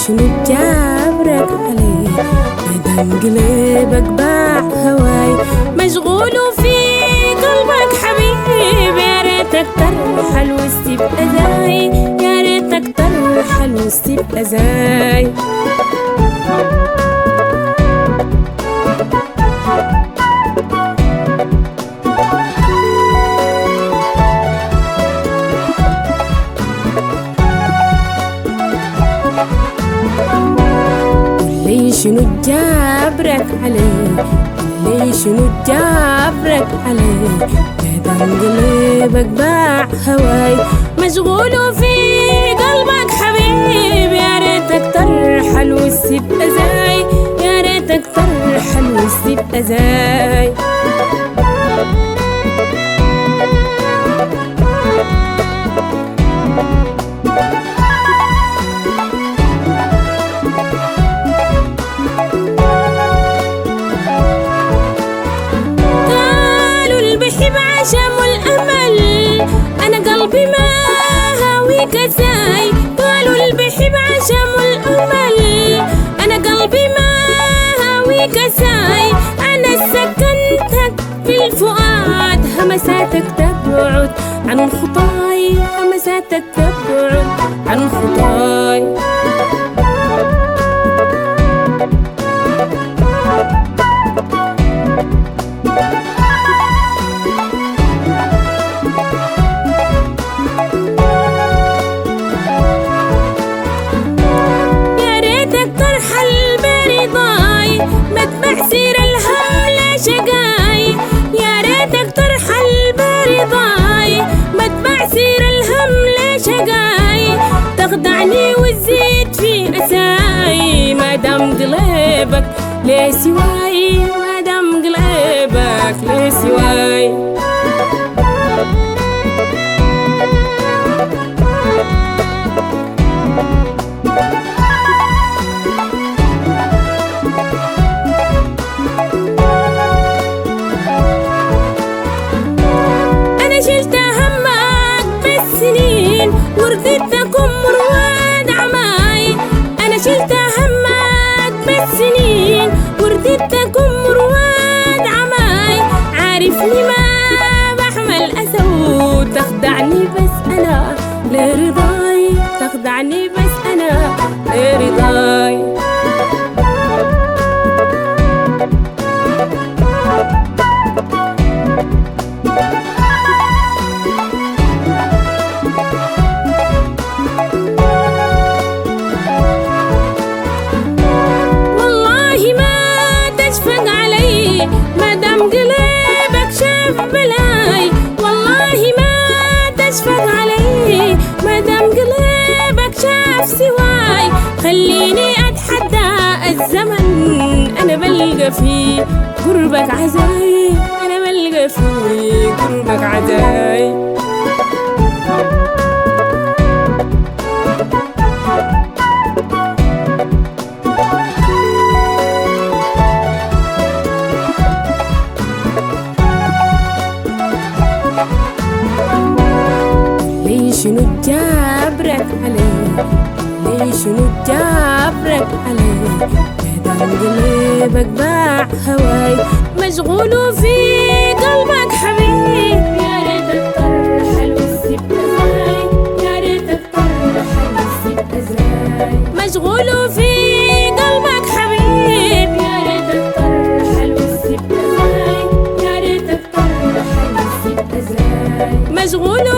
شنو جابرك علي مادام قلبك باع هواي مشغول وفي قلبك حبيب يا ريتك ترحل وتبقى زاي يا ريتك ترحل وتبقى زاي شنو جابرك علي لي شنو جابرك علي مادام قلبك باع هواي مشغول وفي قلبك حبيب يا ريتك ترحل وتبقى زاي يا ريتك ترحل وتبقى زاي عشم الأمل أنا قلبي ما هاويك زاي قالوا البحب عشم الأمل أنا قلبي ما هاويك زاي أنا سكنتك في الفؤاد همساتك تبعد عن خطاي همساتك تبعد عن خطاي تخدعني وتزيد في أساي مادام قلبك ليه سواي مادام قلبك ليه سواي أنا شلت همك بالسنين ورديتكم رواد عماي أنا شلت همك بالسنين ورديتكم رواد عماي عارفني ما بحمل أسود تخدعني بس أنا لرضاي تخدعني بس أنا لرضاي مادام قلبك شاف بلاي والله ما تشفق علي مادام قلبك شاف سواي خليني أتحدى الزمن أنا بلقى في قربك عزاي أنا بلقى في قربك عزاي شنو جابرك علي لي شنو جابرك علي مادام قلبك باع هواي مشغول وفي قلبك حبيب يا ريتك ترحل وتبقى زاي يا ريتك ترحل وتبقى زاي مشغول وفي قلبك حبيب يا ريتك ترحل وتبقى زاي يا ريتك ترحل وتبقى زاي مشغول